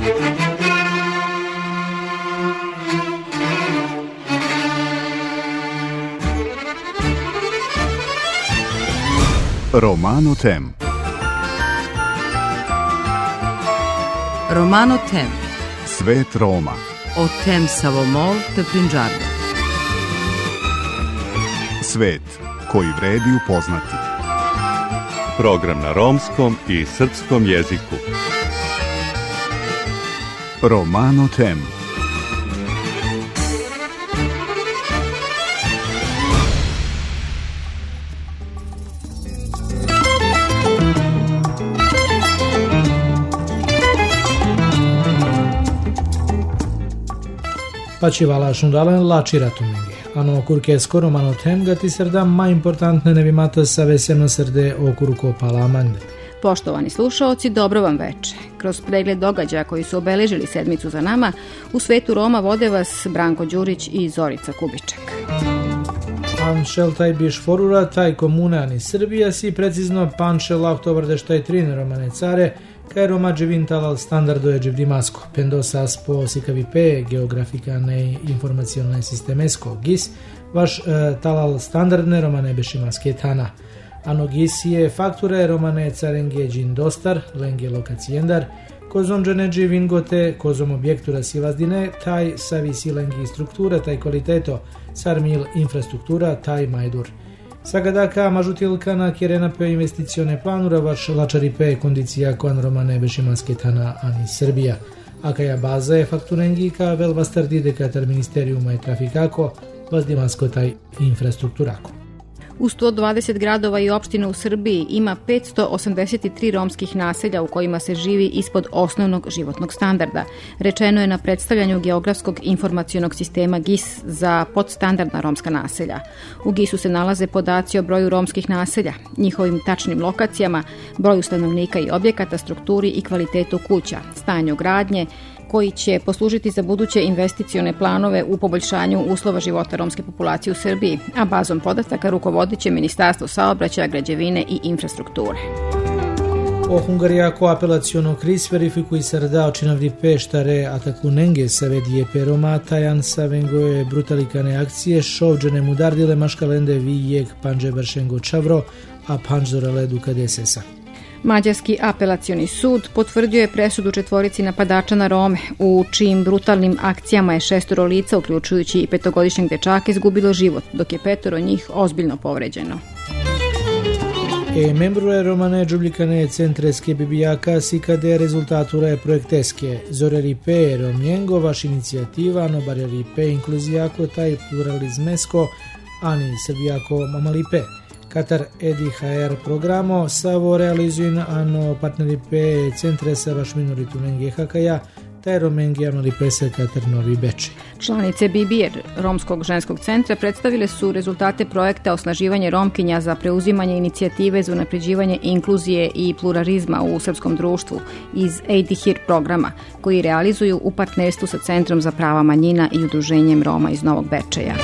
Romano Tem. Romano Tem. Svet Roma. O Tem Savomol te Prinđarda. Svet koji vredi upoznati. Program na romskom i srpskom jeziku. Romano Tem. Pacivala Shundalen la Ciratumenge. Ano curchesco Romano Tem gati srda mai importantne nevimata sa veseno srde okuruko palamande. Poštovani slušaoci, dobro vam veče. Kroz pregled događaja koji su obeležili sedmicu za nama, u svetu Roma vode vas Branko Đurić i Zorica Kubiček. Panšel taj biš forura, taj komune ani Srbija si precizno panšel oktobar de štaj trin romane care, kaj Roma dževin talal standardo je dževdimasko. Pendosas po sikavipe geografikane informacione sistemesko GIS, vaš talal standardne romane bešimaske tana. Ano GIS je fakture romane carenge džin dostar, lenge lokacijendar, kozom dženeđi vingote, kozom objektura sivazdine, taj savisi lengi struktura, taj kvaliteto, sarmil infrastruktura, taj majdur. Sagadaka mažutilka na kjerenape investicione planura vaš lačaripe kondicija kon romane bešimanske tana ani Srbija. Akaja baza je fakturengi ka vel bastardi dekatar ministerijuma i trafikako, vazdimansko taj infrastrukturako. U 120 gradova i opština u Srbiji ima 583 romskih naselja u kojima se živi ispod osnovnog životnog standarda. Rečeno je na predstavljanju geografskog informacionog sistema GIS za podstandardna romska naselja. U GIS-u se nalaze podaci o broju romskih naselja, njihovim tačnim lokacijama, broju stanovnika i objekata, strukturi i kvalitetu kuća, stanju gradnje, koji će poslužiti za buduće investicione planove u poboljšanju uslova života romske populacije u Srbiji, a bazom podataka rukovodit će Ministarstvo saobraćaja, građevine i infrastrukture. O Hungarijako apelaciono kris verifikui srda očinavdi peštare atakunenge savedije peroma tajan savengoje brutalikane akcije šovđene mudardile maškalende vijeg panđe bršengo čavro, a panđzora ledu kadesesa. Mađarski apelacioni sud potvrdio je presudu četvorici napadača na Rome, u čijim brutalnim akcijama je 6 lica, uključujući i 5-godišnjeg dečaka, izgubilo život, dok je 5 njih ozbiljno povređeno. Membrule romane džubljikane centreske bibijaka si kade rezultature projekteske. Zoreripe romjengo vaš inicijativa, no bareripe inkluzijako taj pluralizmesko, ani srbijako mamalipe. Katar EDHR programo savo realizuju ano partneri pe centre sa vaš minoritu menge hakaja, taj romenge amalipe se Katar Novi Beče. Članice BBR Romskog ženskog centra predstavile su rezultate projekta osnaživanje Romkinja za preuzimanje inicijative za unapređivanje inkluzije i pluralizma u srpskom društvu iz EDHR programa, koji realizuju u partnerstvu sa Centrom za prava manjina i Udruženjem Roma iz Novog Bečeja.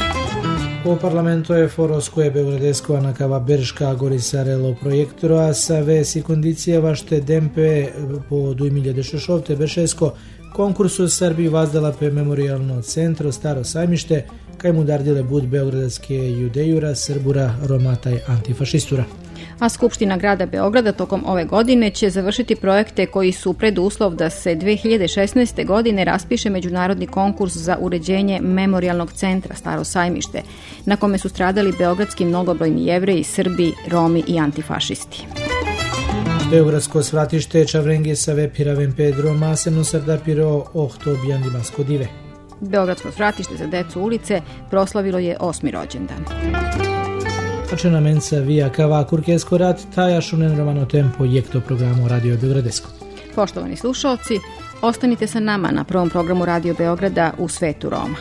O parlamento je forosko je beogradeskova nakava Berška Gorisarelo projektora, a sa vesi kondicija vašte dempe po 2016 bešesko konkursu Srbiji vazdala pe memorialno centro Staro sajmište, kaj mu dardile bud beogradske judejura, srbura, romataj antifašistura. A Skupština grada Beograda tokom ove godine će završiti projekte koji su preduslov da se 2016. godine raspiše međunarodni konkurs za uređenje memorialnog centra Staro sajmište, na kome su stradali beogradski mnogobrojni Jevreji, Srbi, Romi i antifašisti. Beogradsko svratište Čavrenge Save Piravem Pedro maseno srda piro ohto bijandimasko dive. Beogradsko svratište za decu ulice proslavilo je 8. rođendan. Ačena mensa via kava kurkesko rad taja šunen Romano Tem projekto programu Radio Beogradesko. Poštovani slušalci, ostanite sa nama na prvom programu Radio Beograda u svetu Roma.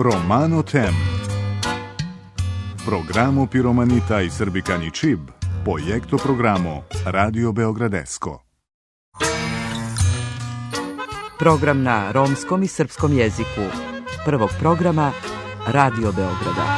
Romano Tem. Programo Piromanita i Srbikani Čib, projekto programo Radio Beogradesko. Program na romskom i srpskom jeziku. Prvog programa Radio Beograda.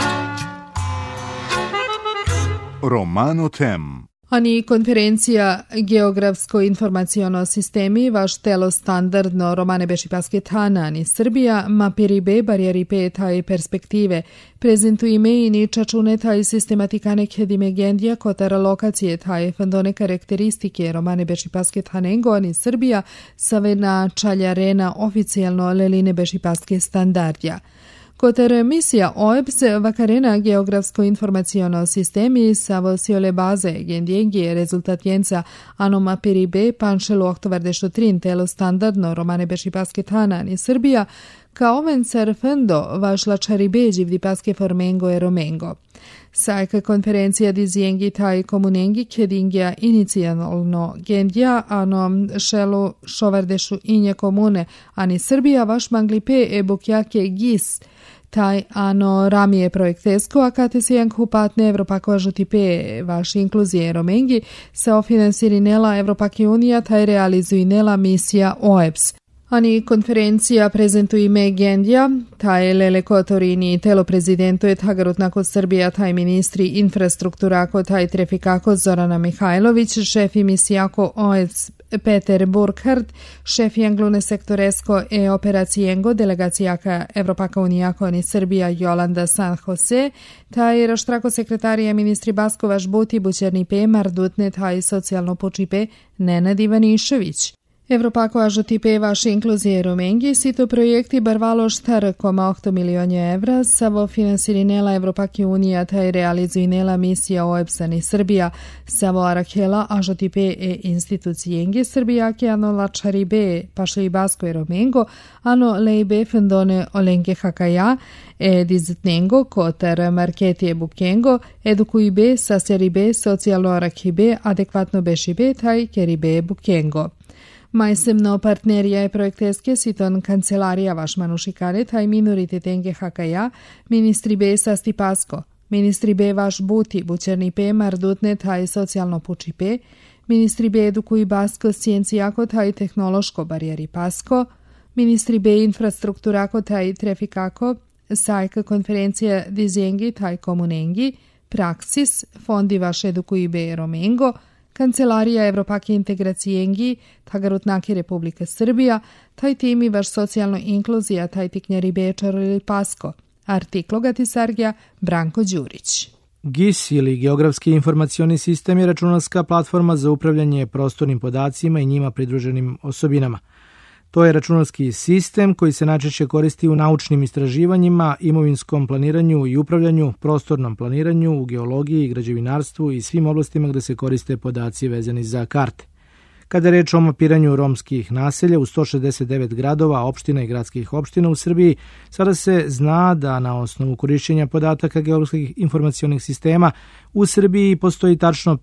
Romano Tem. Ani konferencija Geografsko-informaciono sistemi vaš telo standardno Romane Bešipasket-Hana ani Srbija mapiribe barijeripe taj perspektive prezentujeme i ni čačune taj sistematikane kedimegendija kotara lokacije taj fandone karakteristike Romane Bešipasket-Hanengo ani Srbija save na čaljarena oficijalno leline Bešipasket standardja. Kotar misija OEBS vakarena geografsko-informaciono sistemi savo siole baze gendjengi rezultatjenca anoma peribe panšelu oktovardešo trin telo standardno Romane Bešipasket-Hana ni Srbija kao vencer fendo vašla čaribe živdi paske formengo e romengo. Sajka konferencija dizijengi taj komunengi kedingja inicijalno gendja ano šelu šovardešu inje komune ani Srbija vaš manglipe e bukjake gis taj ano ramije projektesko, a kate se janku patne Evropako žutipe vaš inkluzije romengi sa ofinansiri Evropake unija taj realizuj misija OEBS. Ani konferencija prezentuje ime gendja, taj lele kotorini telo prezidentu je tagarutnako Srbija, taj ministri infrastrukturako, taj trefikako Zorana Mihajlović, šefi misijako OEBS Peter Burkhardt, šefi anglune sektoresko e operacijengo delegacijaka Evropaka unijako ni Srbija Jolanda San Jose, taj raštrako sekretarija ministri Baskovaš Buti Bućernipe Mardutne taj socijalno počipe Nenad Ivanišević. Evropako ažotipe vaše inkluzije romengi sito projekti barvalo 4,8 miliona evra savo finansirinela Evropake unija taj realizuinela misija OEBS-a ni Srbija savo arakela ažotipe e institucijenge Srbija ke ano lačaribe pašli basko i romengo ano leibe fendone olenke hakaja e dizitnengo kotar marketije bukengo edukuibe saseribe socijalno arakibe adekvatno bešibe taj keribe bukengo. Majsemno partnerija je projekteske siton kancelarija vaš manušikane taj minoriteten hakaja, ministri be sasti pasko, ministri be vaš buti bućernipe mardutne taj socijalno pučipe, ministri be edukuj basko scijencijako taj tehnološko barijeri pasko, ministri be infrastrukturako taj trefikako, sajka konferencija dizengi taj komunengi, praksis, fondi vaš edukuj be romengo, Kancelarija Evropake integracijengi, tagarutnaki Republika Srbija, taj timi vaš socijalno inkluzija, taj tiknjari Bečar ili Pasko. Artiklo Gatisargija, Branko Đurić. GIS ili Geografski informacioni sistem je računarska platforma za upravljanje prostornim podacima i njima pridruženim osobinama. To je računarski sistem koji se najčešće koristi u naučnim istraživanjima, imovinskom planiranju i upravljanju, prostornom planiranju, u geologiji, građevinarstvu i svim oblastima gde se koriste podaci vezani za karte. Kada je reč o mapiranju romskih naselja u 169 gradova, opština i gradskih opština u Srbiji, sada se zna da na osnovu korišćenja podataka geografskih informacionih sistema u Srbiji postoji tačno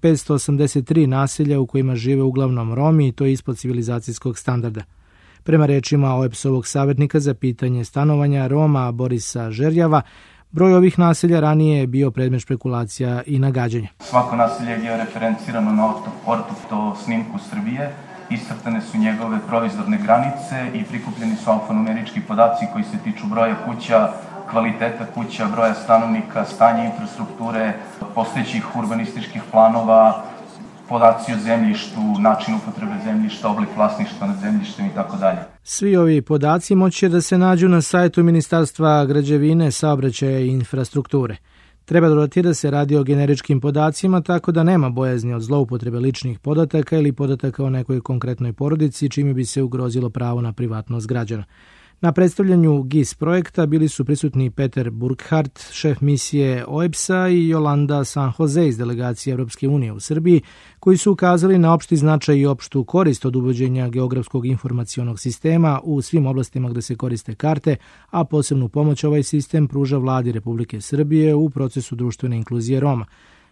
583 naselja u kojima žive uglavnom Romi i to je ispod civilizacijskog standarda. Prema rečima OEBS-ovog savjetnika za pitanje stanovanja Roma Borisa Žerjava, broj ovih naselja ranije je bio predmet špekulacija i nagađanja. Svako naselje je georeferencirano na ortofoto snimku Srbije, iscrtane su njegove provizorne granice i prikupljeni su alfanumerički podaci koji se tiču broja kuća, kvaliteta kuća, broja stanovnika, stanja infrastrukture, postojećih urbanističkih planova, podaci o zemljištu, način upotrebe zemljišta, oblik vlasništva nad zemljištem i tako dalje. Svi ovi podaci moći će da se nađu na sajtu Ministarstva građevine, saobraćaja i infrastrukture. Treba dodati da se radi o generičkim podacima, tako da nema bojazni od zloupotrebe ličnih podataka ili podataka o nekoj konkretnoj porodici, čime bi se ugrozilo pravo na privatnost građana. Na predstavljanju GIS projekta bili su prisutni Peter Burkhardt, šef misije OEBS-a i Jolanda San Jose iz delegacije Evropske unije u Srbiji, koji su ukazali na opšti značaj i opštu korist od uvođenja geografskog informacionog sistema u svim oblastima gde se koriste karte, a posebnu pomoć ovaj sistem pruža vladi Republike Srbije u procesu društvene inkluzije Roma.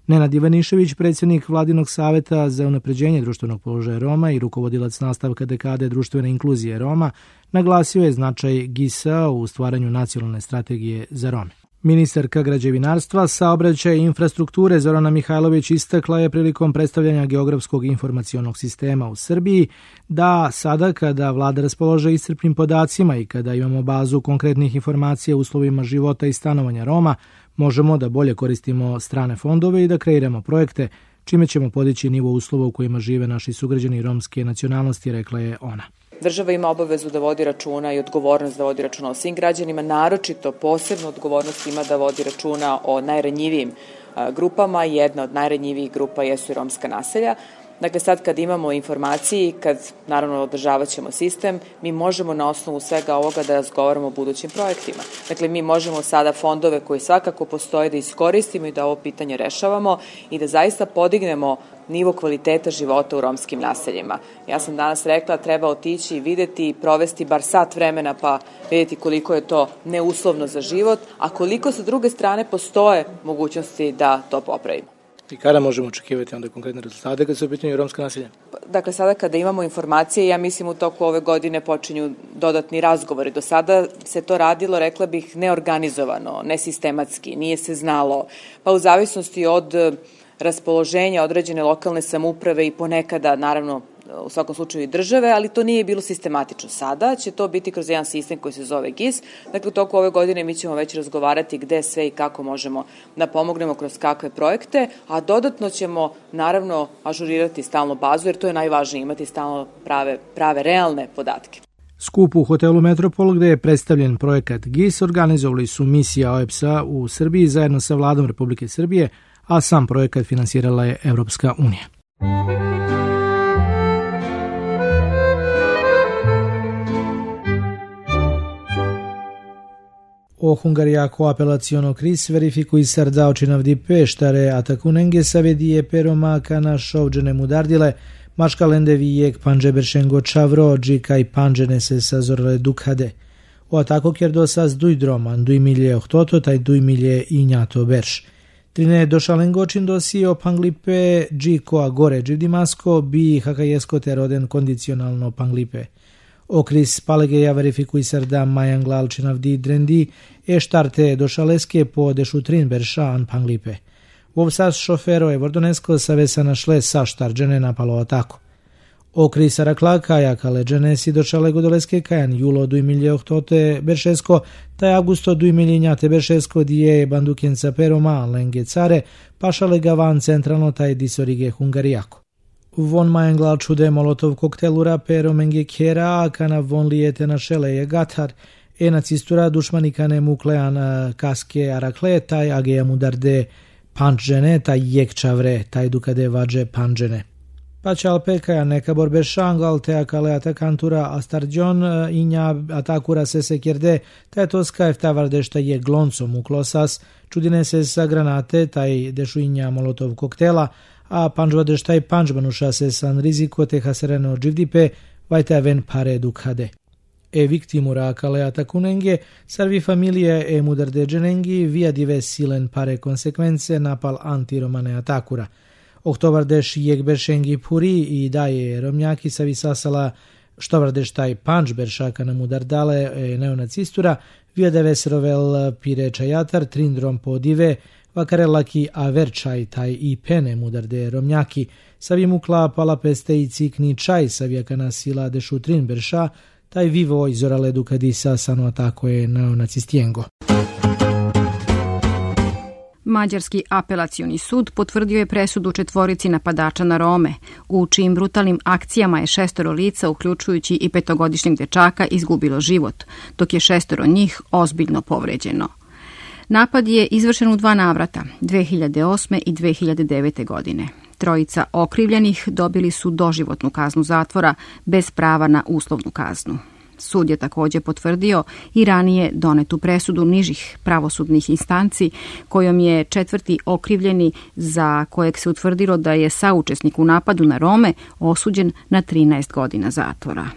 Nenad Ivanišević, predsjednik Vladinog saveta za unapređenje društvenog položaja Roma i rukovodilac nastavka dekade društvene inkluzije Roma, naglasio je značaj GIS-a u stvaranju nacionalne strategije za Rome. Ministarka građevinarstva, saobraćaja i infrastrukture Zorana Mihajlović istakla je prilikom predstavljanja geografskog informacionog sistema u Srbiji da sada kada vlada raspolaže iscrpnim podacima i kada imamo bazu konkretnih informacija o uslovima života i stanovanja Roma, možemo da bolje koristimo strane fondove i da kreiramo projekte, čime ćemo podići nivo uslova u kojima žive naši sugrađani romske nacionalnosti, rekla je ona. Država ima obavezu da vodi računa i odgovornost da vodi računa o svim građanima, naročito posebno odgovornost ima da vodi računa o najranjivijim grupama. Jedna od najranjivijih grupa jesu i romska naselja. Dakle, sad kad imamo informacije i kad naravno održavat ćemo sistem, mi možemo na osnovu svega ovoga da razgovaramo o budućim projektima. Dakle, mi možemo sada fondove koji svakako postoje da iskoristimo i da ovo pitanje rešavamo i da zaista podignemo nivo kvaliteta života u romskim naseljima. Ja sam danas rekla treba otići i videti i provesti bar sat vremena pa vidjeti koliko je to neuslovno za život, a koliko sa druge strane postoje mogućnosti da to popravimo. I kada možemo očekivati onda konkretne rezultate kad se u pitanju romska naselja? Dakle, sada kada imamo informacije, ja mislim u toku ove godine počinju dodatni razgovori. Do sada se to radilo, rekla bih, neorganizovano, nesistematski, nije se znalo. Pa u zavisnosti od raspoloženja određene lokalne samouprave i ponekada, naravno, u svakom slučaju i države, ali to nije bilo sistematično. Sada će to biti kroz jedan sistem koji se zove GIS. Dakle, u toku ove godine mi ćemo već razgovarati gde sve i kako možemo da pomognemo kroz kakve projekte, a dodatno ćemo, naravno, ažurirati stalno bazu, jer to je najvažnije, imati stalno prave realne podatke. Skup u hotelu Metropol, gde je predstavljen projekat GIS, organizovali su misija OEBS-a u Srbiji zajedno sa Vladom Republike Srbije, a sam projekat finansirala je Evropska unija. O Hungariako apelaciono kris verifikuisar daočinav peštare atakunenge savedije peroma kana šovđene mudardile maškalende vijek panđeberšengo čavro džika i panđene se sazorle dukhade. O atako kjerdosas duj droman, duj milje ohtoto, taj duj milje i njato berš. Trine došalengočin dosio panglipe džiko a gore dživdimasko bi hakajesko teroden kondicionalno panglipe. Okris palegeja verifikuisar da majanglalčinav di drendi štarte došaleske po dešutrin berša an panglipe. Vovsas šofero je vordonesko savesa našle sa štarđene napalo atako. Okris arakla kaja kaleđene si došale godoleske kajan julo duj milje ohtote beršesko, taj augusto duj miljenjate beršesko dije bandukenca peroma lenge care, pašale ga van centralno taj disorige hungarijako. Von majanglal čude molotov koktelura pero menge kjera, kana von lijete na šele je gatar, nacistura dušmanikane muklean kaske arakle, taj ageja mudarde panđene, taj jekčavre, taj dukade vađe panđene. Pačal pekaja neka borbe šangal, te akale atakantura astarđon, inja atakura se kjerde, taj toska eftavarde šta je gloncom uklosas, čudine se sa granate, taj dešu inja molotov koktela, a panđvade štaj panđbanuša se san riziko te hasereno dživdipe, vajte ven pare dukhade. Victimura kale atakunenge, sarvi familije mudarde dženengi, via dive silen pare konsekvence napal antiromane atakura. Oktobardeš jegberšengi puri i daje romnjaki savi sasala štovardeš taj panđberšaka na mudardale neonacistura, via deveserovel pire čajatar, trindrom podive, vakarelaki averčaj taj i pene mudarde romnjaki, savi mukla palapeste i cikni čaj savijaka sila dešutrin berša, taj vivo izorale dukadisa sano atako je neonacistijengo. Mađarski apelacioni sud potvrdio je presudu 4 napadača na Rome, u čijim brutalnim akcijama je 6 lica, uključujući i 5-godišnjeg dečaka, izgubilo život, dok je 6 njih ozbiljno povređeno. Napad je izvršen u 2 navrata, 2008. i 2009. godine. 3 okrivljenih dobili su doživotnu kaznu zatvora bez prava na uslovnu kaznu. Sud je također potvrdio i ranije donetu presudu nižih pravosudnih instanci kojom je 4. okrivljeni, za kojeg se utvrdilo da je saučesnik u napadu na Rome, osuđen na 13 godina zatvora.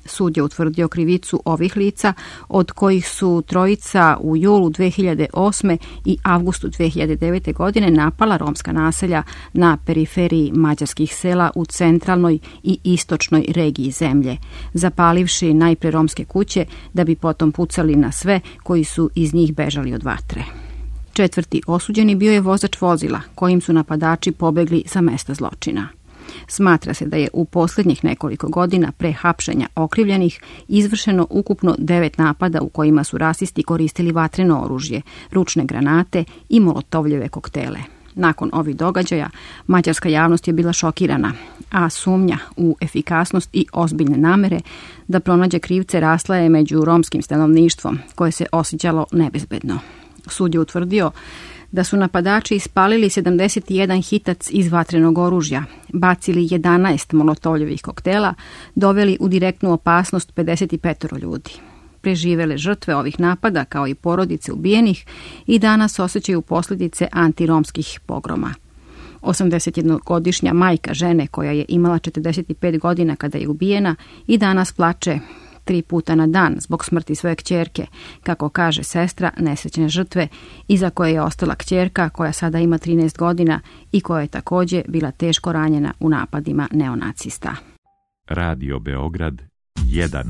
Sud je utvrdio krivicu ovih lica, od kojih su trojica u julu 2008. i avgustu 2009. godine napala romska naselja na periferiji mađarskih sela u centralnoj i istočnoj regiji zemlje, zapalivši najpre romske kuće da bi potom pucali na sve koji su iz njih bežali od vatre. Četvrti osuđeni bio je vozač vozila kojim su napadači pobegli sa mesta zločina. Smatra se da je u posljednjih nekoliko godina pre hapšenja okrivljenih izvršeno ukupno 9 napada u kojima su rasisti koristili vatreno oružje, ručne granate i molotovljeve koktele. Nakon ovih događaja, mađarska javnost je bila šokirana, a sumnja u efikasnost i ozbiljne namere da pronađe krivce rasla je među romskim stanovništvom, koje se osjećalo nebezbedno. Sud je utvrdio da su napadači ispalili 71 hitac iz vatrenog oružja, bacili 11 molotovljevih koktela, doveli u direktnu opasnost 55 ljudi. Preživele žrtve ovih napada, kao i porodice ubijenih, i danas osjećaju posljedice antiromskih pogroma. 81-godišnja majka žene koja je imala 45 godina kada je ubijena i danas plače 3 puta na dan zbog smrti svoje kćerke, kako kaže sestra nesrećne žrtve, iza koje je ostala kćerka koja sada ima 13 godina i koja je također bila teško ranjena u napadima neonacista. Radio Beograd 1.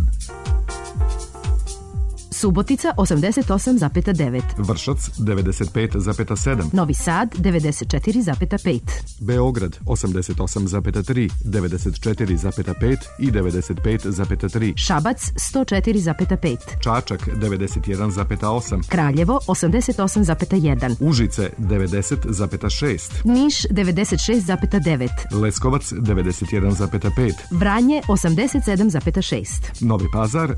Subotica 88,9. Vršac 95,7. Novi Sad 94,5. Beograd 88,3, 94,5 i 95,3. Šabac 104,5. Čačak 91,8. Kraljevo 88,1. Užice 90,6. Niš 96,9. Leskovac 91,5. Vranje 87,6. Novi Pazar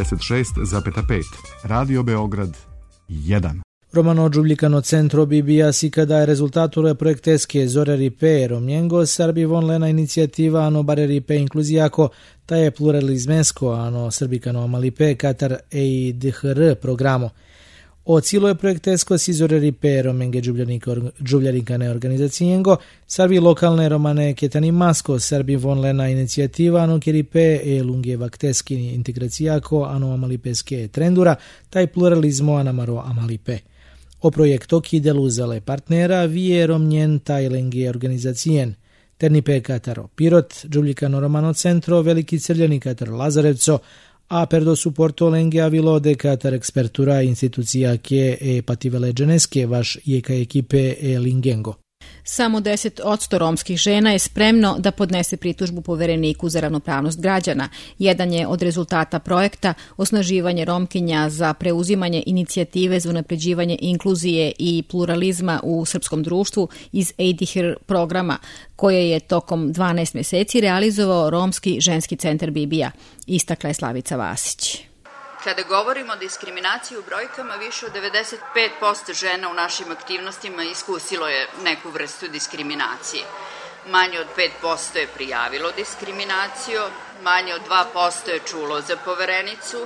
96,5. Radio Beograd 1. Romano Đubljikano centro BBA si kada je rezultatule projekteske Zore Ripe Romnjengo Sarbi von Lena inicijativa ano bare Ripe inkluzijako ta je pluralizmensko ano srbikano amalipe katar EIDHR programo. O cilo je projektesko si Zore Ripe Romenge Đubljanikane organizacijengo Sarbi lokalne romane ketani masko Sarbi von Lena inicijativa ano keripe e lunge vakteski integracijako ano amalipeske trendura taj pluralizmo anamaro amalipe. O projekto ki deluzale partnera vie romnjen taj lenge organizacijen. Ternipe Kataro Pirot, Đubljikano Romano centro, Veliki Crljani Katar Lazarevco, a per do supporto lenge avilo de Katar ekspertura institucija ke e pativele dženeske vaš jeka ekipe e lingengo. Samo 10% romskih žena je spremno da podnese pritužbu Povereniku za ravnopravnost građana. Jedan je od rezultata projekta osnaživanje Romkinja za preuzimanje inicijative za unapređivanje inkluzije i pluralizma u srpskom društvu iz EIDHR programa, koje je tokom 12 mjeseci realizovao Romski ženski centar BBA, istakla je Slavica Vasić. Kada govorimo o diskriminaciji u brojkama, više od 95% žena u našim aktivnostima iskusilo je neku vrstu diskriminacije. Manje od 5% je prijavilo diskriminaciju, manje od 2% je čulo za Poverenicu,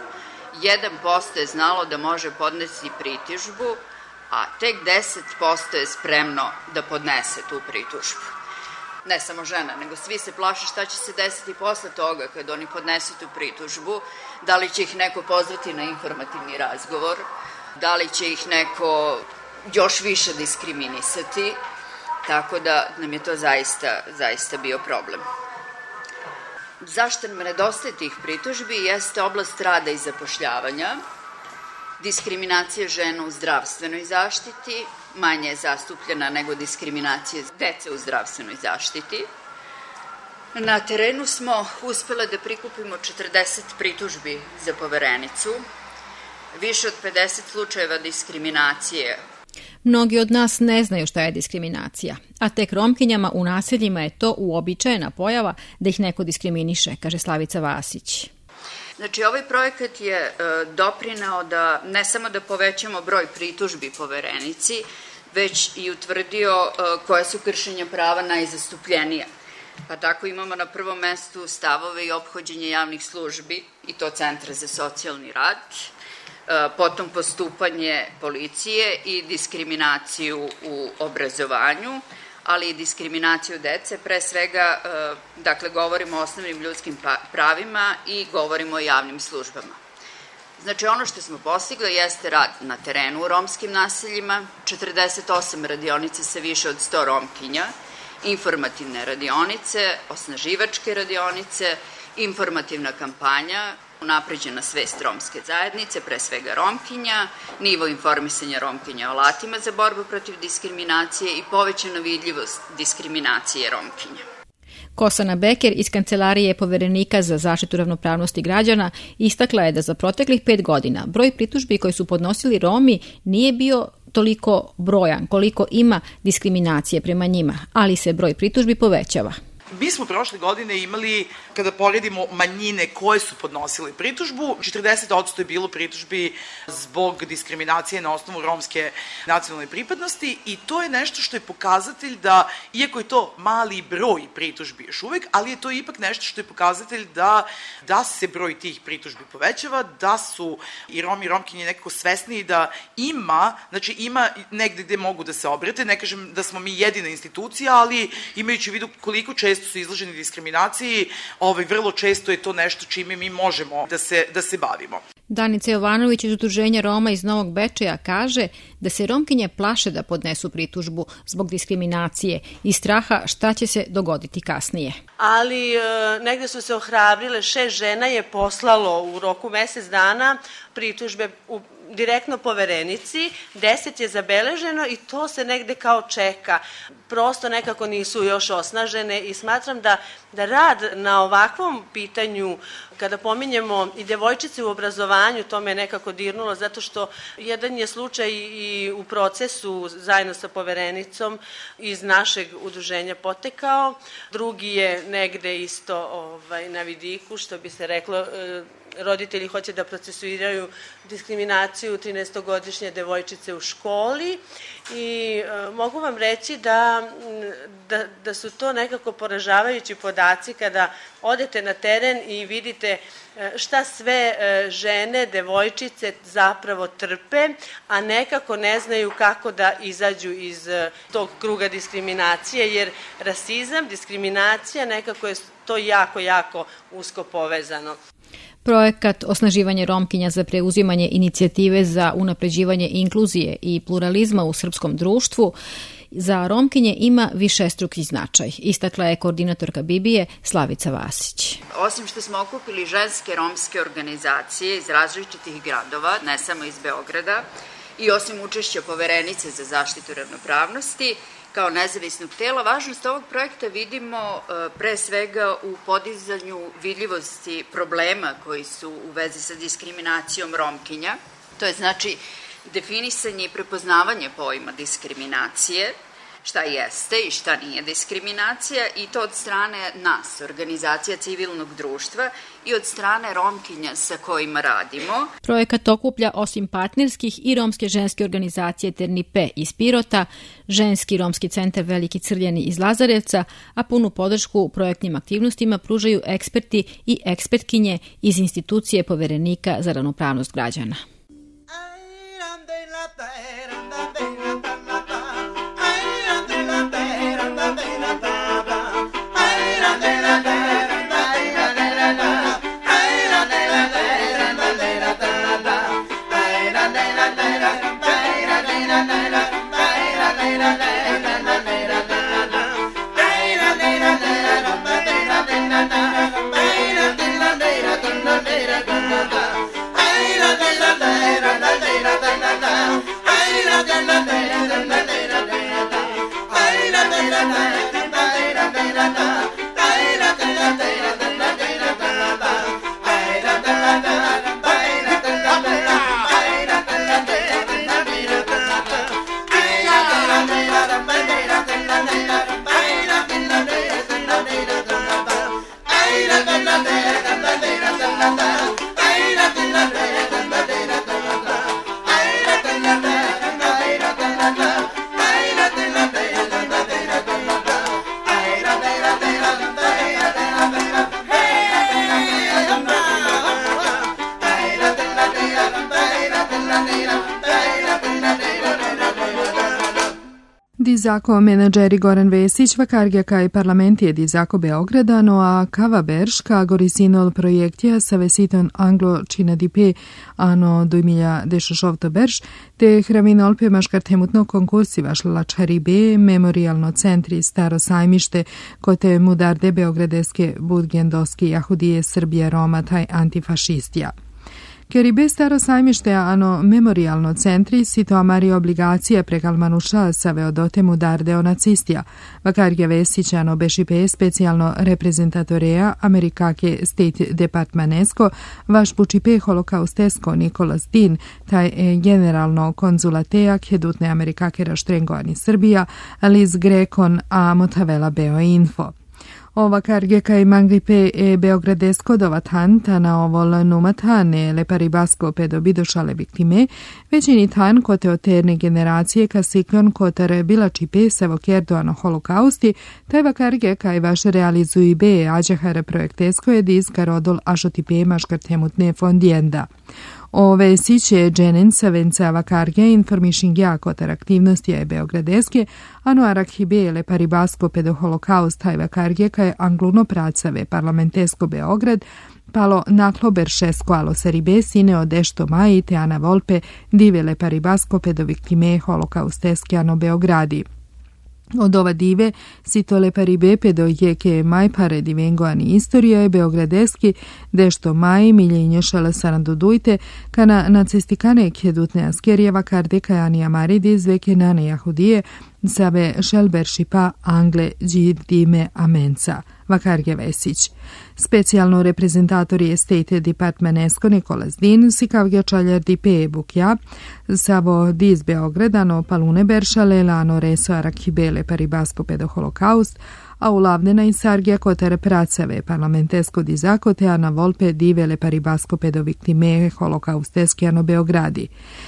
1% je znalo da može podnesti pritužbu, a tek 10% je spremno da podnese tu pritužbu. Ne samo žena, nego svi se plaše šta će se desiti posle toga kad oni podnesu tu pritužbu, da li će ih neko pozvati na informativni razgovor, da li će ih neko još više diskriminisati, tako da nam je to zaista bio problem. Zašto nam nedostaje tih pritužbi jeste oblast rada i zapošljavanja, diskriminacija žena u zdravstvenoj zaštiti, manje je zastupljena nego diskriminacija dece u zdravstvenoj zaštiti. Na terenu smo uspjeli da prikupimo 40 pritužbi za Poverenicu, više od 50 slučajeva diskriminacije. Mnogi od nas ne znaju šta je diskriminacija, a tek Romkinjama u naseljima je to uobičajena pojava da ih neko diskriminiše, kaže Slavica Vasić. Znači, ovaj projekat je doprineo da ne samo da povećamo broj pritužbi Poverenici, već i utvrdio koja su kršenja prava najzastupljenija. Pa tako imamo na prvom mestu stavove i ophođenje javnih službi, i to Centra za socijalni rad, potom postupanje policije i diskriminaciju u obrazovanju, ali i diskriminaciju dece, pre svega, dakle, govorimo o osnovnim ljudskim pravima i govorimo o javnim službama. Znači, ono što smo postigli jeste rad na terenu u romskim naseljima, 48 radionica sa više od 100 romkinja, informativne radionice, osnaživačke radionice, informativna kampanja, unapređena svest romske zajednice, pre svega romkinja, nivo informisanja romkinja o alatima za borbu protiv diskriminacije i povećana vidljivost diskriminacije romkinja. Kosana Beker iz Kancelarije Poverenika za zaštitu ravnopravnosti građana istakla je da za proteklih 5 godina broj pritužbi koji su podnosili Romi nije bio toliko brojan koliko ima diskriminacije prema njima, ali se broj pritužbi povećava. Mi smo prošle godine imali, kada poredimo manjine koje su podnosile pritužbu, 40% je bilo pritužbi zbog diskriminacije na osnovu romske nacionalne pripadnosti i to je nešto što je pokazatelj da, iako je to mali broj pritužbi još uvek, ali je to ipak nešto što je pokazatelj da se broj tih pritužbi povećava, da su i Romi i Romkinje nekako svesniji da ima negde gde mogu da se obrate, ne kažem da smo mi jedina institucija, ali imajući u vidu koliko često su izloženi diskriminaciji, vrlo često je to nešto čime mi možemo da se bavimo. Danica Jovanović iz Udruženja Roma iz Novog Bečeja kaže da se Romkinje plaše da podnesu pritužbu zbog diskriminacije i straha šta će se dogoditi kasnije. Ali negde su se ohrabrile, 6 žena je poslalo u roku mesec dana pritužbe direktno Poverenici, 10 je zabeleženo i to se negde kao čeka. Prosto nekako nisu još osnažene i smatram da rad na ovakvom pitanju, kada pominjemo i devojčice u obrazovanju, to me nekako dirnulo, zato što jedan je slučaj i u procesu zajedno sa Poverenicom iz našeg udruženja potekao, drugi je negde isto na vidiku, što bi se reklo, roditelji hoće da procesuiraju diskriminaciju 13-godišnje devojčice u školi i mogu vam reći da su to nekako poražavajući podaci kada odete na teren i vidite šta sve žene, devojčice zapravo trpe, a nekako ne znaju kako da izađu iz tog kruga diskriminacije, jer rasizam, diskriminacija, nekako je to jako, jako usko povezano. Projekat Osnaživanje Romkinja za preuzimanje inicijative za unapređivanje inkluzije i pluralizma u srpskom društvu za Romkinje ima višestruki značaj, istakla je koordinatorka Bibije Slavica Vasić. Osim što smo okupili ženske romske organizacije iz različitih gradova, ne samo iz Beograda, i osim učešća Poverenice za zaštitu ravnopravnosti, kao nezavisnog tela, važnost ovog projekta vidimo pre svega u podizanju vidljivosti problema koji su u vezi sa diskriminacijom Romkinja. To je znači definisanje i prepoznavanje pojma diskriminacije, šta jeste i šta nije diskriminacija, i to od strane nas, organizacija civilnog društva, i od strane Romkinja sa kojima radimo. Projekat okuplja osim partnerskih i romske ženske organizacije Ternipe iz Pirota, ženski romski centar Veliki Crljeni iz Lazarevca, a punu podršku projektnim aktivnostima pružaju eksperti i ekspertkinje iz institucije Poverenika za ravnopravnost građana. La Dizako menadžeri Goran Vesić, vakargja kaj parlamentije Dizako Beogradano, a Kava Berška gorisinol projektija sa vesiton Anglo Čina Dipe ano 2016 Berš, te hraminol pemaškar temutno konkursi vašla Čaribe, memorialno centri Staro sajmište, kote mudarde Beogradeske budgendoski Jahudije Srbija Roma taj antifašistija. Keribe Staro sajmište ano memorialno centri sito amari obligacija prekalmanuša sa veodote mudarde o nacistija, vakargja Vesić ano bešipe specijalno reprezentatoreja Amerikake State Departmanesko, vaš pučipe holokaustesko Nikolas Din, taj generalno konzulateja kedutne Amerikake raštrengoani Srbija, Liz Grekon a Motavela Beo Info. Ova kargeka i mangripe Beogradesko dovatan na ovol numatane le paribasko pedobidošale viktime, većini tan kote oterne generacije kasiklon kotar bila čipe sevo kerdoano holokausti, tajva kargeka i vaš realizuju be ađahara projektesko je diska rodol ašotipe maškar temutne fondijenda. Ove siće dženenca venca vakarge informišingja kotar aktivnosti je Beogradeske, ano arakibele paribasko pedoholokaust taj vakarge kaj angluno pracave parlamentesko Beograd, palo naklober šesko alo seribe sine odešto maji te ana volpe divele paribasko pedoviktime holokausteske ano Beogradi. Od ova dive sitole paribe pedo jeke maj pare divengoani istorija je Beogradeski dešto maj miljenje šala sarandodujte kana nacestikane kedutne askerijeva karde kajani amaridi zveke nane Jahudije save šelberšipa Angle džidime amenca. Vakarge Vesić. Specijalno reprezentatori je State Departmanesko Nikolas Din, sikavgja čaljar dipe bukja, savo diz Beogradano palune beršale lano reso arakibele paribasko pedoholokaust, a ulavnena i sargja kotere pracave parlamentesko dizako te ana volpe divele paribasko pedoviktime holokausteski ano Beogradi.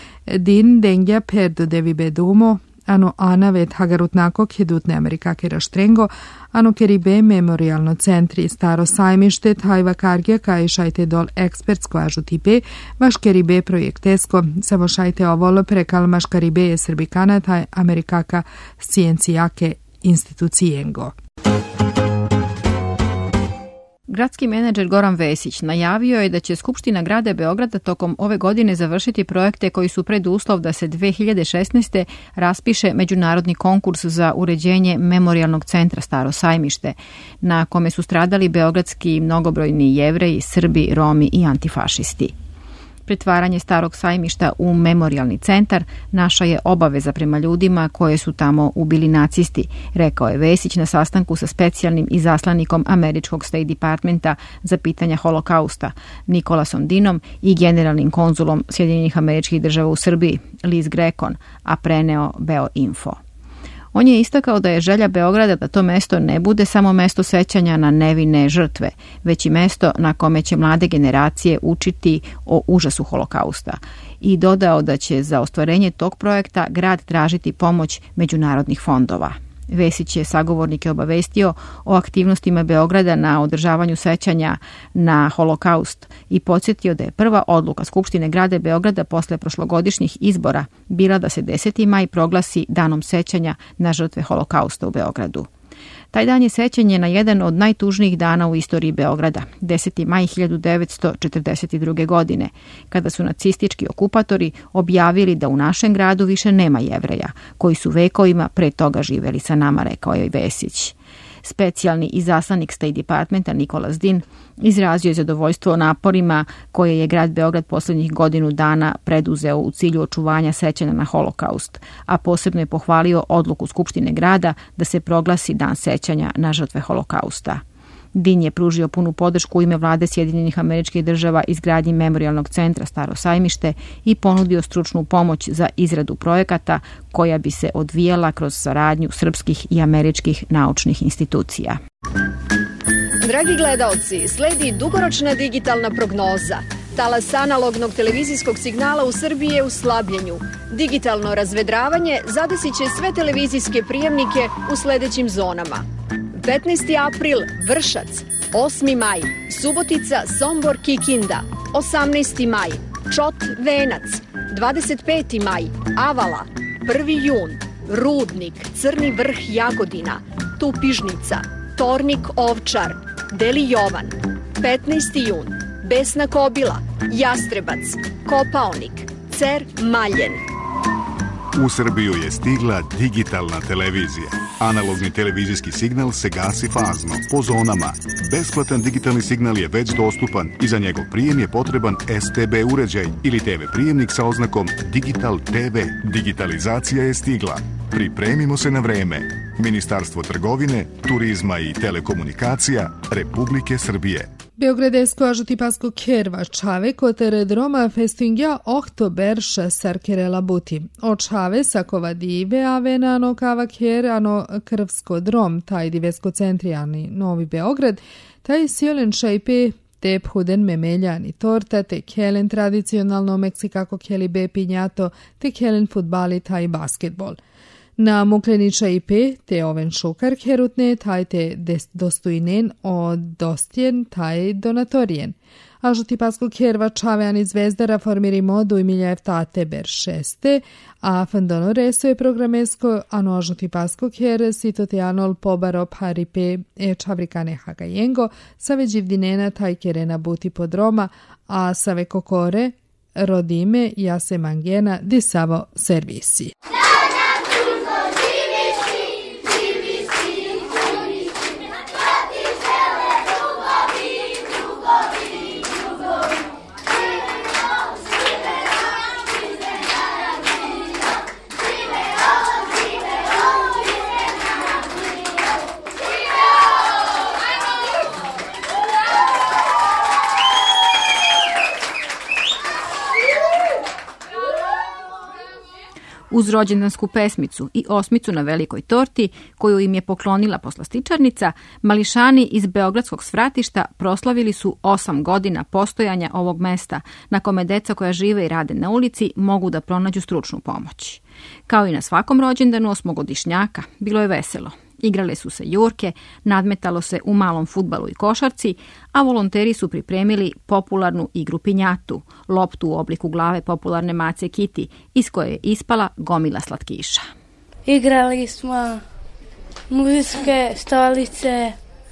Din dengja perdo devibe dumo, ano ana vet hagarutnako kedutne Amerikake raštrengo, ano keribe memorialno centri Staro sajmište, tajva kargja kaj šajte dol ekspertsko ažutipe, vaš keribe projektesko, samo šajte ovolo prekal maš karibe je srbikana taj Amerikaka scijencijake institucijengo. Gradski menadžer Goran Vesić najavio je da će Skupština grada Beograda tokom ove godine završiti projekte koji su preduslov da se 2016. raspiše međunarodni konkurs za uređenje memorialnog centra Staro sajmište, na kome su stradali beogradski mnogobrojni Jevreji, Srbi, Romi i antifašisti. Pretvaranje Starog sajmišta u memorialni centar naša je obaveza prema ljudima koje su tamo ubili nacisti, rekao je Vesić na sastanku sa specijalnim izaslanikom američkog State Departmenta za pitanja holokausta Nikolasom Dinom i generalnim konzulom Sjedinjenih Američkih Država u Srbiji Liz Grekon, a preneo Beo Info. On je istakao da je želja Beograda da to mesto ne bude samo mesto sećanja na nevine žrtve, već i mesto na kome će mlade generacije učiti o užasu holokausta i dodao da će za ostvarenje tog projekta grad tražiti pomoć međunarodnih fondova. Vesić je sagovornike obavestio o aktivnostima Beograda na održavanju sećanja na holokaust i podsjetio da je prva odluka Skupštine grada Beograda posle prošlogodišnjih izbora bila da se 10. maj proglasi danom sećanja na žrtve holokausta u Beogradu. Taj dan je sećanje na jedan od najtužnijih dana u istoriji Beograda, 10. maj 1942. godine, kada su nacistički okupatori objavili da u našem gradu više nema Jevreja, koji su vekovima pre toga živeli sa nama, rekao je Vesić. Specijalni izaslanik State Departmenta Nikolas Din izrazio je zadovoljstvo naporima koje je grad Beograd posljednjih godinu dana preduzeo u cilju očuvanja sećanja na holokaust, a posebno je pohvalio odluku Skupštine grada da se proglasi dan sećanja na žrtve holokausta. Din je pružio punu podršku u ime vlade Sjedinjenih Američkih Država izgradnji memorialnog centra Staro sajmište i ponudio stručnu pomoć za izradu projekata koja bi se odvijala kroz saradnju srpskih i američkih naučnih institucija. Dragi gledaoci, sledi dugoročna digitalna prognoza. Talas analognog televizijskog signala u Srbiji je u slabljenju. Digitalno razvedravanje zadesit će sve televizijske prijemnike u sledećim zonama. 15. april Vršac, 8. maj Subotica, Sombor, Kikinda, 18. maj Čot, Venac, 25. maj Avala, 1. jun Rudnik, Crni vrh Jagodina, Tupižnica, Tornik Ovčar, Beli Jovan, 15. jun, Besna Kobila, Jastrebac, Kopaonik, Cer Maljen. U Srbiju je stigla digitalna televizija. Analogni televizijski signal se gasi fazno, po zonama. Besplatan digitalni signal je već dostupan i za njegov prijem je potreban STB uređaj ili TV prijemnik sa oznakom Digital TV. Digitalizacija je stigla. Pripremimo se na vreme. Ministarstvo trgovine, turizma i telekomunikacija Republike Srbije. Beogradesko žutipasko kerva čave kod aerodroma festingja oktoberša sarkerela buti. Očave sakova dive avenano kava kerano krvsko drom taj divesko centrijani Novi Beograd, taj siolen šajpe te phuden memeljani torta, te kelen tradicionalno meksikako keli be pinjato, te kelen futbali taj basketbol. Na mukleniča IP te oven šukar kerutne taj te dostojnen od dostjen taj donatorijen. A žutipasko kerva čaveani zvezdara formiri modu i miljajev tate ber šeste, a fandono reso je programesko ano žutipasko ker sitoteanol pobaro paripe čavrikane hagajengo sa veđivdinena taj kerena buti podroma, a save kokore rodime jase mangena disavo servisi. Uz rođendansku pesmicu i osmicu na velikoj torti, koju im je poklonila poslastičarnica, mališani iz beogradskog svratišta proslavili su 8 godina postojanja ovog mesta, na kome deca koja žive i rade na ulici mogu da pronađu stručnu pomoć. Kao i na svakom rođendanu osmogodišnjaka, bilo je veselo. Igrale su se jurke, nadmetalo se u malom fudbalu i košarci, a volonteri su pripremili popularnu igru pinjatu, loptu u obliku glave popularne mace Kiti, iz koje je ispala gomila slatkiša. Igrali smo muzike, stolice,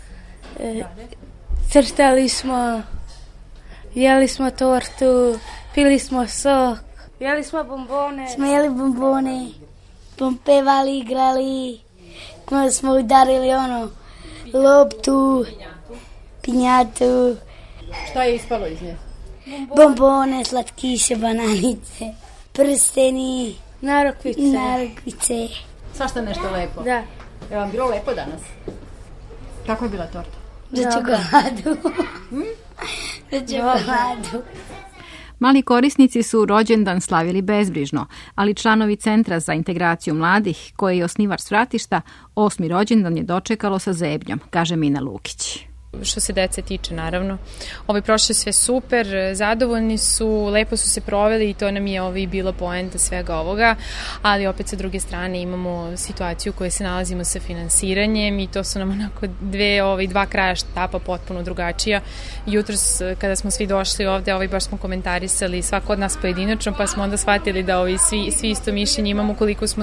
crtali smo, jeli smo tortu, pili smo sok, jeli smo bombone. Smo jeli bombone, pevali, igrali. Kada smo udarili loptu, pinjatu. Šta je ispalo iz nje? Bombone, slatkiše, bananice, prsteni, narukvice. Svašta nešto lepo. Da. Je vam bilo lepo danas? Kako je bila torta? Za čokoladu. Za čokoladu. Mali korisnici su rođendan slavili bezbrižno, ali članovi Centra za integraciju mladih, koji je osnivač svratišta, 8. rođendan je dočekalo sa zebnjom, kaže Mina Lukić. Što se dece tiče, naravno. Prošlo sve super, zadovoljni su, lepo su se proveli i to nam je bilo poenta svega ovoga, ali opet sa druge strane imamo situaciju u kojoj se nalazimo sa finansiranjem i to su nam onako dva kraja štapa potpuno drugačija. Jutros kada smo svi došli ovde, baš smo komentarisali svako od nas pojedinačno, pa smo onda shvatili da svi isto mišljenje imamo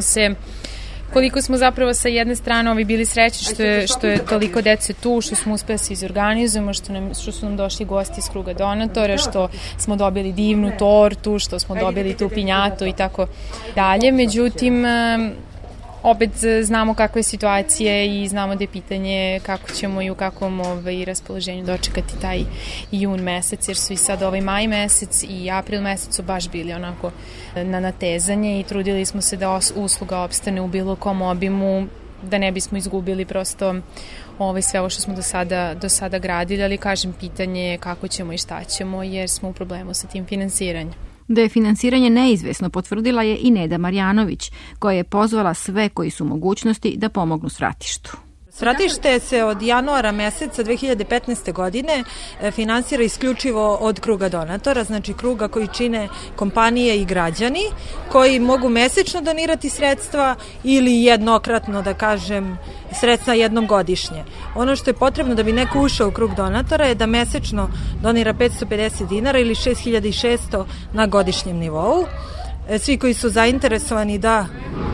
koliko smo zapravo sa jedne strane bili srećni što je toliko dece tu, što smo uspeli se izorganizujemo, što su nam došli gosti iz kruga donatora, što smo dobili divnu tortu, što smo dobili tu pinjatu i tako dalje. Međutim, opet znamo kakva je situacija i znamo da je pitanje kako ćemo i u kakvom raspoloženju dočekati taj jun mesec, jer su i sad maj mesec i april mesec su baš bili onako na natezanje i trudili smo se da usluga opstane u bilo kom obimu, da ne bismo izgubili prosto sve ovo što smo do sada gradili, ali kažem, pitanje je kako ćemo i šta ćemo, jer smo u problemu sa tim finansiranjem. Da je finansiranje neizvesno potvrdila je i Neda Marjanović, koja je pozvala sve koji su mogućnosti da pomognu svratištu. Svratište se od januara meseca 2015. godine finansira isključivo od kruga donatora, znači kruga koji čine kompanije i građani, koji mogu mesečno donirati sredstva ili jednokratno, da kažem, sredstva jednom godišnje. Ono što je potrebno da bi neko ušao u krug donatora je da mesečno donira 550 dinara ili 6600 na godišnjem nivou. Svi koji su zainteresovani da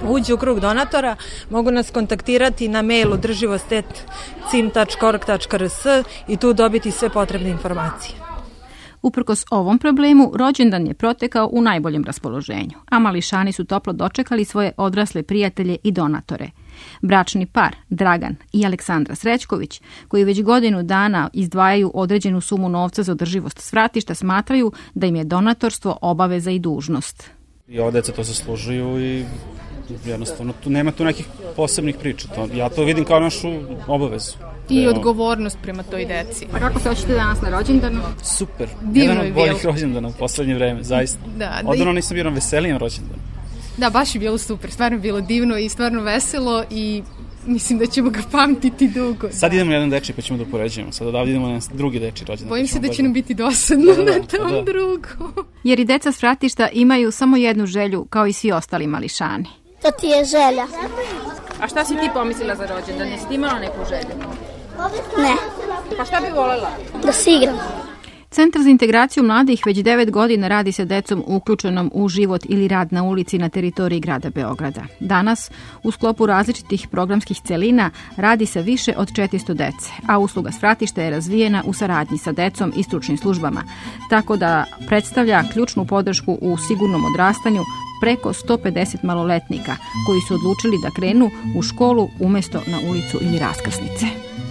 uđu u krug donatora, mogu nas kontaktirati na mail održivost@cim.org.rs i tu dobiti sve potrebne informacije. Uprkos ovom problemu, rođendan je protekao u najboljem raspoloženju, a mališani su toplo dočekali svoje odrasle prijatelje i donatore. Bračni par, Dragan i Aleksandra Srećković, koji već godinu dana izdvajaju određenu sumu novca za održivost svratišta, smatraju da im je donatorstvo obaveza i dužnost. I ova deca to zaslužuju i jednostavno nema tu nekih posebnih priča. Ja to vidim kao našu obavezu. I odgovornost prema toj deci. A kako se hoćete danas na rođendanu? Super. Jedan od boljih rođendana u poslednje vreme, zaista. Odavno nisam bio na veselijem rođendanu. Da, baš je bilo super, stvarno je bilo divno i stvarno veselo i mislim da ćemo ga pamtiti dugo. Sad idemo na jedan dečiji pa ćemo da upoređujemo. Sad odavde idemo na drugi dečiji rođendan. Bojim se da će nam biti dosadno na tom drugom. Jer i deca s vratišta imaju samo jednu želju kao i svi ostali mališani. To ti je želja. A šta si ti pomislila za rođendan? Jesi ti imala neku želju? Ne. Pa šta bi volela? Da se igram. Centar za integraciju mladih već 9 godina radi sa decom uključenom u život ili rad na ulici na teritoriji grada Beograda. Danas, u sklopu različitih programskih celina, radi sa više od 400 dece, a usluga svratišta je razvijena u saradnji sa decom i stručnim službama, tako da predstavlja ključnu podršku u sigurnom odrastanju preko 150 maloletnika koji su odlučili da krenu u školu umesto na ulicu ili raskrsnice.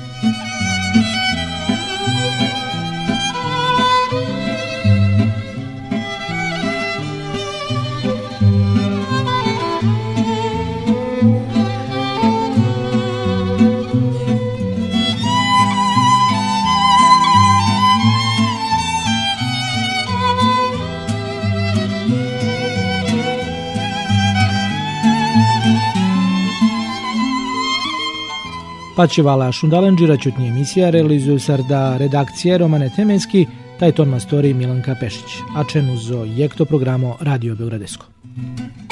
Pačivala Šundalenđira čutnji emisija realizuju sarda redakcije Romane Temenski, taj ton mastori Milanka Pešić, a čenu zo jekto programo Radio Beogradesko.